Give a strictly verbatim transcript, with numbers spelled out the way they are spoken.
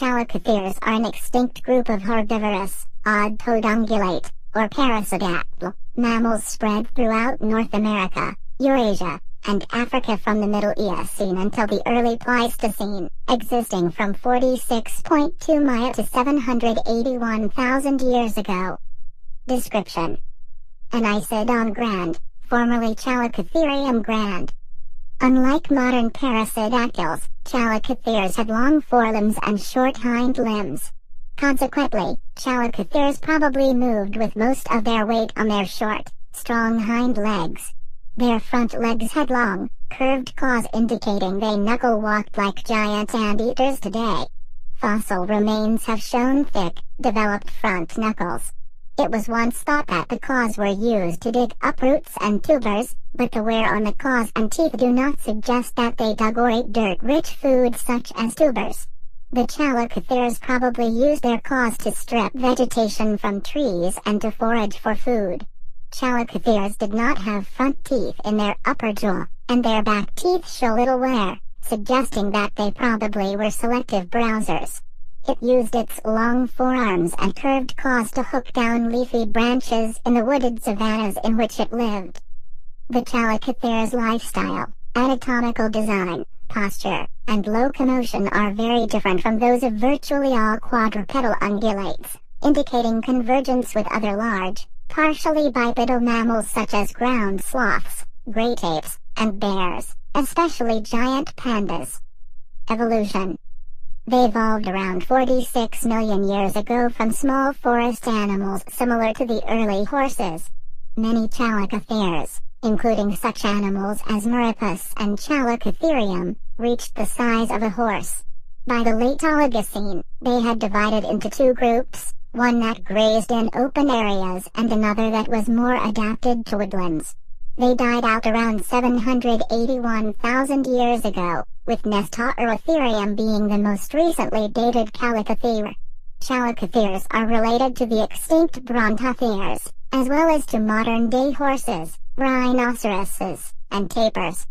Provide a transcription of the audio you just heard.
Chalicotheres are an extinct group of herbivorous, odd-toed ungulate, or parasodactyl, mammals spread throughout North America, Eurasia, and Africa from the Middle Eocene until the early Pleistocene, existing from forty-six point two million to seven hundred eighty-one thousand years ago. Description: Anisodon grande, formerly Chalicotherium grande. Unlike modern parasodactyls, Chalicotheres had long forelimbs and short hind limbs. Consequently, Chalicotheres probably moved with most of their weight on their short, strong hind legs. Their front legs had long, curved claws indicating they knuckle-walked like giant anteaters today. Fossil remains have shown thick, developed front knuckles. It was once thought that the claws were used to dig up roots and tubers, but the wear on the claws and teeth do not suggest that they dug or ate dirt-rich food such as tubers. The Chalicotheres probably used their claws to strip vegetation from trees and to forage for food. Chalicotheres did not have front teeth in their upper jaw, and their back teeth show little wear, suggesting that they probably were selective browsers. It used its long forearms and curved claws to hook down leafy branches in the wooded savannas in which it lived. The Chalicotheres' lifestyle, anatomical design, posture, and locomotion are very different from those of virtually all quadrupedal ungulates, indicating convergence with other large, partially bipedal mammals such as ground sloths, great apes, and bears, especially giant pandas. Evolution. They evolved around forty-six million years ago from small forest animals similar to the early horses. Many Chalicotheres, including such animals as Meropus and Chalicotherium, reached the size of a horse. By the late Oligocene, they had divided into two groups, one that grazed in open areas and another that was more adapted to woodlands. They died out around seven hundred eighty-one thousand years ago, with Nestoterotherium being the most recently dated Chalicothere. Chalicotheres are related to the extinct Brontotheres, as well as to modern-day horses, rhinoceroses, and tapirs.